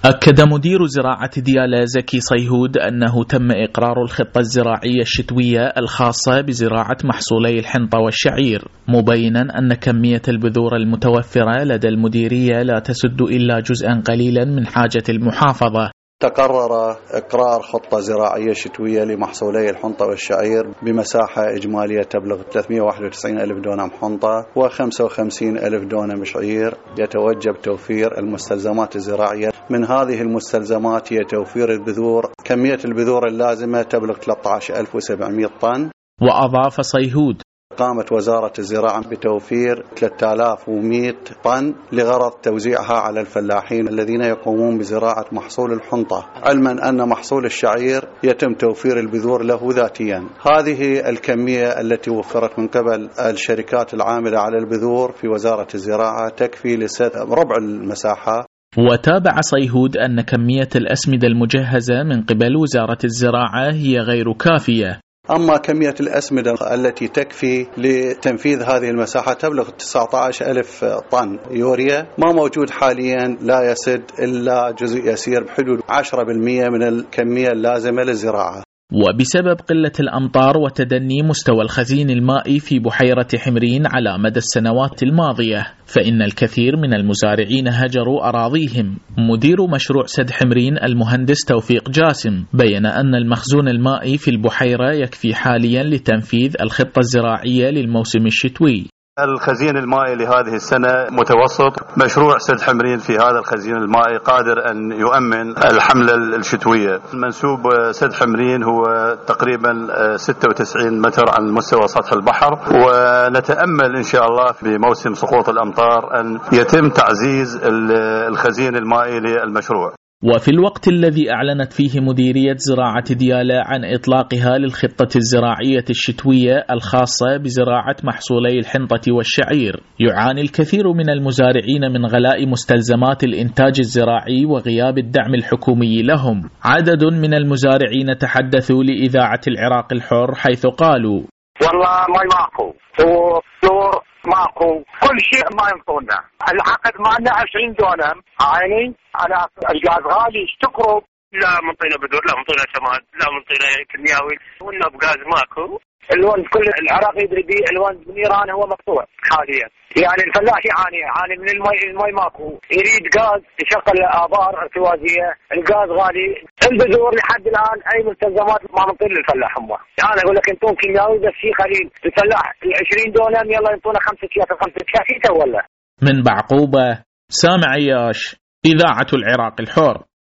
أكد مدير زراعة ديالى زكي صيهود أنه تم إقرار الخطة الزراعية الشتوية الخاصة بزراعة محصولي الحنطة والشعير، مبينا أن كمية البذور المتوفرة لدى المديرية لا تسد إلا جزءا قليلا من حاجة المحافظة. تقرر إقرار خطة زراعية شتوية لمحصولي الحنطة والشعير بمساحة إجمالية تبلغ 391 ألف دونم حنطة و55 ألف دونم شعير. يتوجب توفير المستلزمات الزراعية، من هذه المستلزمات هي توفير البذور. كمية البذور اللازمة تبلغ 13700 طن. وأضاف صيهود: قامت وزارة الزراعة بتوفير 3100 طن لغرض توزيعها على الفلاحين الذين يقومون بزراعة محصول الحنطة، علما أن محصول الشعير يتم توفير البذور له ذاتيا. هذه الكمية التي وفرت من قبل الشركات العاملة على البذور في وزارة الزراعة تكفي لسد ربع المساحة. وتابع صيهود أن كمية الأسمدة المجهزة من قبل وزارة الزراعة هي غير كافية. أما كمية الأسمدة التي تكفي لتنفيذ هذه المساحة تبلغ 19,000 طن يوريا، ما موجود حاليا، لا يسد إلا جزء يسير بحدود 10% من الكمية اللازمة للزراعة. وبسبب قلة الأمطار وتدني مستوى الخزين المائي في بحيرة حمرين على مدى السنوات الماضية، فإن الكثير من المزارعين هجروا أراضيهم. مدير مشروع سد حمرين المهندس توفيق جاسم بيّن أن المخزون المائي في البحيرة يكفي حاليا لتنفيذ الخطة الزراعية للموسم الشتوي. الخزين المائي لهذه السنة متوسط. مشروع سد حمرين في هذا الخزين المائي قادر أن يؤمن الحملة الشتوية. منسوب سد حمرين هو تقريبا 96 متر عن مستوى سطح البحر، ونتأمل إن شاء الله في موسم سقوط الأمطار أن يتم تعزيز الخزين المائي للمشروع. وفي الوقت الذي أعلنت فيه مديرية زراعة ديالى عن إطلاقها للخطة الزراعية الشتوية الخاصة بزراعة محصولي الحنطة والشعير، يعاني الكثير من المزارعين من غلاء مستلزمات الإنتاج الزراعي وغياب الدعم الحكومي لهم. عدد من المزارعين تحدثوا لإذاعة العراق الحر حيث قالوا: والله ما ماكو ودور ماكو، كل شيء ما ينطونا. العقد مالنا 20 دونم عيني على الغاز غالي، اشتكروا. لا منطينا بذور، لا منطينا سماد، لا منطينا كيمياوي، ونا بغاز ماكو. الوان كل العراق يدري به، الوان بنيران هو مقطوع حاليا. يعني الفلاح يعاني من المي ماكو، يريد غاز يشغل ابار ارتوازيه، الغاز غالي. البذور لحد الان اي مستلزمات ما منطين للفلاح. هم يعني اقول لك انتم كيمياوي بس شيء قليل. الفلاح ال 20 دونم يلا ينطونا 5 كيات 5 كيات ولا. من بعقوبة، سامع عياش، إذاعة العراق الحر.